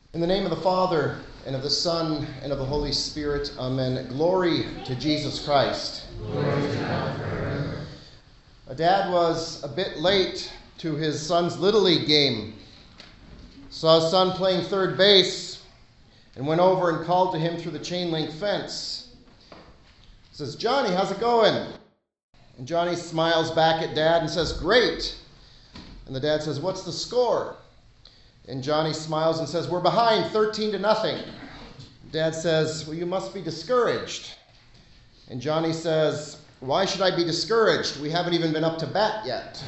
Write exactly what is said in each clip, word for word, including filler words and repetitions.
In the name of the Father, and of the Son, and of the Holy Spirit, amen. Glory to Jesus Christ. Glory to God forever. A dad was a bit late to his son's Little League game. Saw his son playing third base and went over and called to him through the chain link fence. Says, "Johnny, how's it going?" And Johnny smiles back at Dad and says, "Great." And the dad says, "What's the score?" And Johnny smiles and says, "We're behind thirteen to nothing. Dad says, "Well, you must be discouraged." And Johnny says, "Why should I be discouraged? We haven't even been up to bat yet."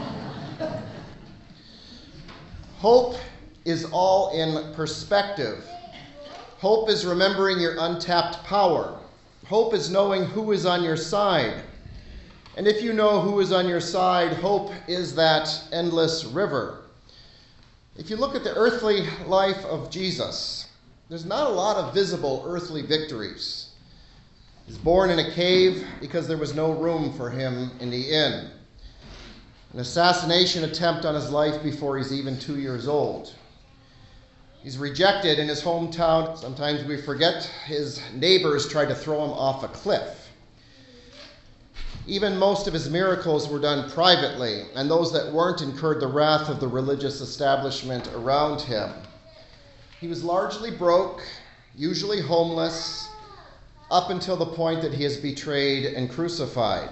Hope is all in perspective. Hope is remembering your untapped power. Hope is knowing who is on your side. And if you know who is on your side, hope is that endless river. If you look at the earthly life of Jesus, there's not a lot of visible earthly victories. He's born in a cave because there was no room for him in the inn. An assassination attempt on his life before he's even two years old. He's rejected in his hometown. Sometimes we forget his neighbors tried to throw him off a cliff. Even most of his miracles were done privately, and those that weren't incurred the wrath of the religious establishment around him. He was largely broke, usually homeless, up until the point that he is betrayed and crucified.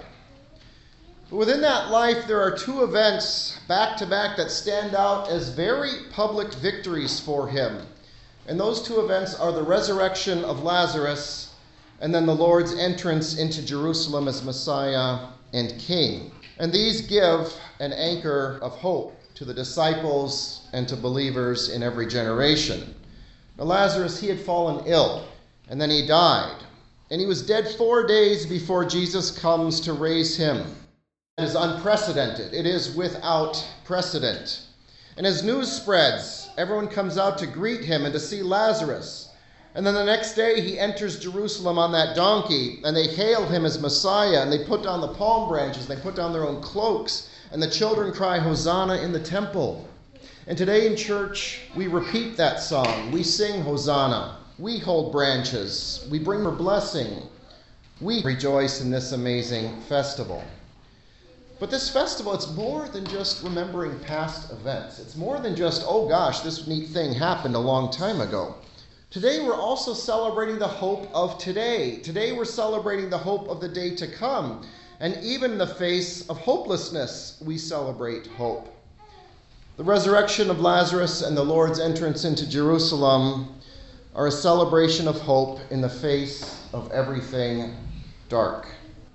But within that life, there are two events back to back that stand out as very public victories for him. And those two events are the resurrection of Lazarus and then the Lord's entrance into Jerusalem as Messiah and King. And these give an anchor of hope to the disciples and to believers in every generation. Now, Lazarus, he had fallen ill, and then he died. And he was dead four days before Jesus comes to raise him. It is unprecedented. It is without precedent. And as news spreads, everyone comes out to greet him and to see Lazarus. And then the next day he enters Jerusalem on that donkey, and they hail him as Messiah, and they put down the palm branches, they put down their own cloaks, and the children cry, "Hosanna" in the temple. And today in church, we repeat that song. We sing Hosanna. We hold branches. We bring her blessing. We rejoice in this amazing festival. But this festival, it's more than just remembering past events. It's more than just, oh gosh, this neat thing happened a long time ago. Today we're also celebrating the hope of today. Today we're celebrating the hope of the day to come. And even in the face of hopelessness, we celebrate hope. The resurrection of Lazarus and the Lord's entrance into Jerusalem are a celebration of hope in the face of everything dark.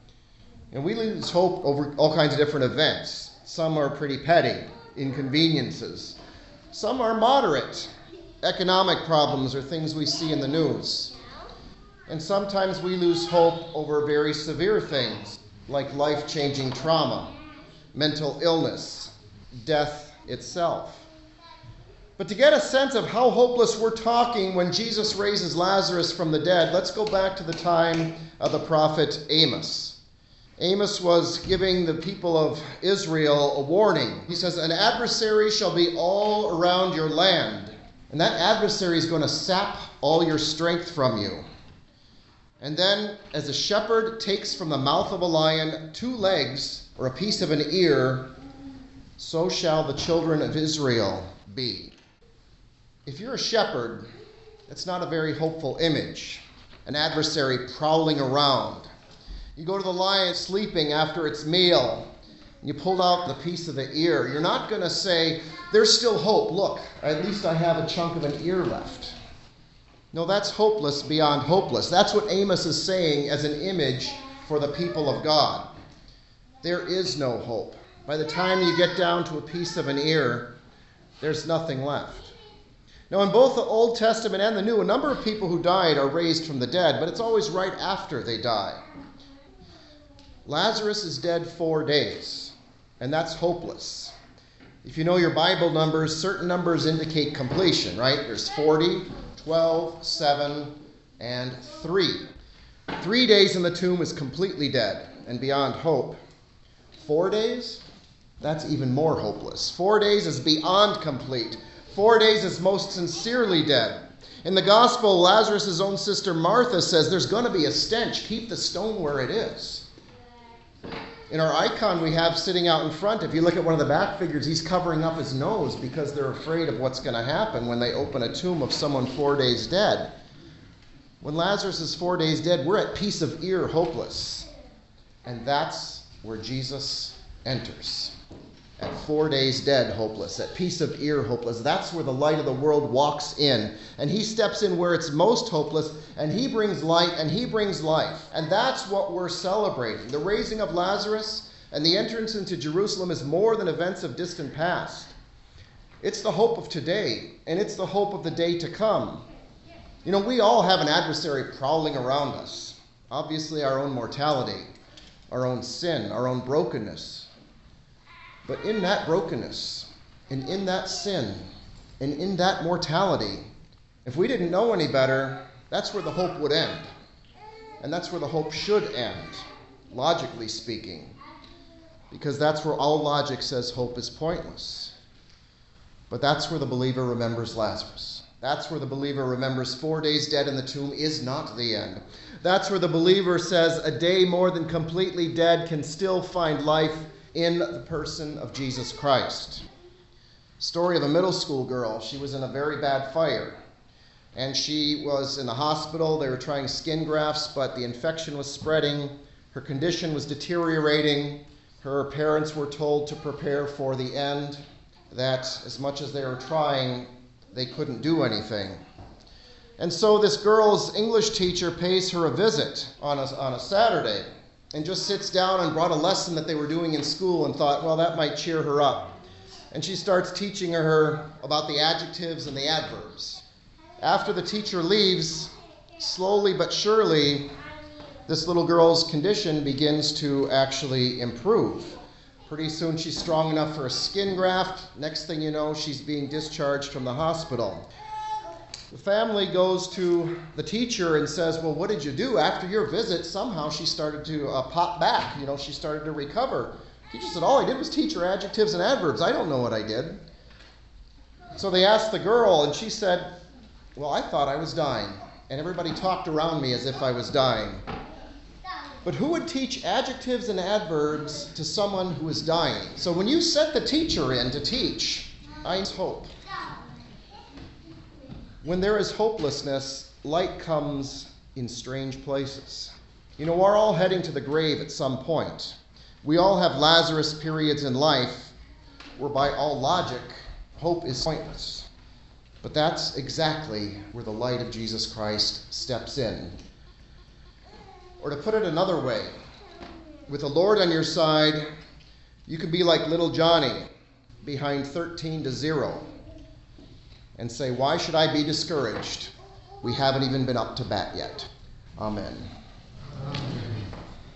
And we lose hope over all kinds of different events. Some are pretty petty, inconveniences. Some are moderate, economic problems or things we see in the news. And sometimes we lose hope over very severe things like life-changing trauma, mental illness, death itself. But to get a sense of how hopeless we're talking when Jesus raises Lazarus from the dead, let's go back to the time of the prophet Amos. Amos was giving the people of Israel a warning. He says, "An adversary shall be all around your land, and that adversary is going to sap all your strength from you. And then, as a shepherd takes from the mouth of a lion two legs or a piece of an ear, so shall the children of Israel be." If you're a shepherd, it's not a very hopeful image. An adversary prowling around. You go to the lion sleeping after its meal, and you pull out the piece of the ear. You're not going to say, "There's still hope. Look, at least I have a chunk of an ear left." No, that's hopeless beyond hopeless. That's what Amos is saying as an image for the people of God. There is no hope. By the time you get down to a piece of an ear, there's nothing left. Now, in both the Old Testament and the New, a number of people who died are raised from the dead, but it's always right after they die. Lazarus is dead four days, and that's hopeless. If you know your Bible numbers, certain numbers indicate completion, right? There's forty, twelve, seven, and three. Three days in the tomb is completely dead and beyond hope. Four days? That's even more hopeless. Four days is beyond complete. four days is most sincerely dead. In the gospel, Lazarus' own sister Martha says there's going to be a stench. Keep the stone where it is. In our icon we have sitting out in front, if you look at one of the back figures, he's covering up his nose because they're afraid of what's going to happen when they open a tomb of someone four days dead. When Lazarus is four days dead, we're at peace of ear, hopeless. And that's where Jesus enters. At four days dead, hopeless. At peace of ear, hopeless. That's where the light of the world walks in. And he steps in where it's most hopeless, and he brings light, and he brings life. And that's what we're celebrating. The raising of Lazarus and the entrance into Jerusalem is more than events of distant past. It's the hope of today, and it's the hope of the day to come. You know, we all have an adversary prowling around us. Obviously, our own mortality, our own sin, our own brokenness. But in that brokenness, and in that sin, and in that mortality, if we didn't know any better, that's where the hope would end. And that's where the hope should end, logically speaking. Because that's where all logic says hope is pointless. But that's where the believer remembers Lazarus. That's where the believer remembers four days dead in the tomb is not the end. That's where the believer says a day more than completely dead can still find life in the person of Jesus Christ. Story of a middle school girl. She was in a very bad fire. And she was in the hospital. They were trying skin grafts, but the infection was spreading. Her condition was deteriorating. Her parents were told to prepare for the end, that as much as they were trying, they couldn't do anything. And so this girl's English teacher pays her a visit on a, on a Saturday and just sits down and brought a lesson that they were doing in school and thought, well, that might cheer her up. And she starts teaching her about the adjectives and the adverbs. After the teacher leaves, slowly but surely, this little girl's condition begins to actually improve. Pretty soon she's strong enough for a skin graft. Next thing you know, she's being discharged from the hospital. The family goes to the teacher and says, well, what did you do? After your visit, somehow she started to uh, pop back. You know, she started to recover. The teacher said, all I did was teach her adjectives and adverbs. I don't know what I did. So they asked the girl, and she said, well, I thought I was dying. And everybody talked around me as if I was dying. But who would teach adjectives and adverbs to someone who is dying? So when you set the teacher in to teach, I hope. When there is hopelessness, light comes in strange places. You know, we're all heading to the grave at some point. We all have Lazarus periods in life where by all logic, hope is pointless. But that's exactly where the light of Jesus Christ steps in. Or to put it another way, with the Lord on your side, you could be like little Johnny behind thirteen to zero. And say, why should I be discouraged? We haven't even been up to bat yet. Amen.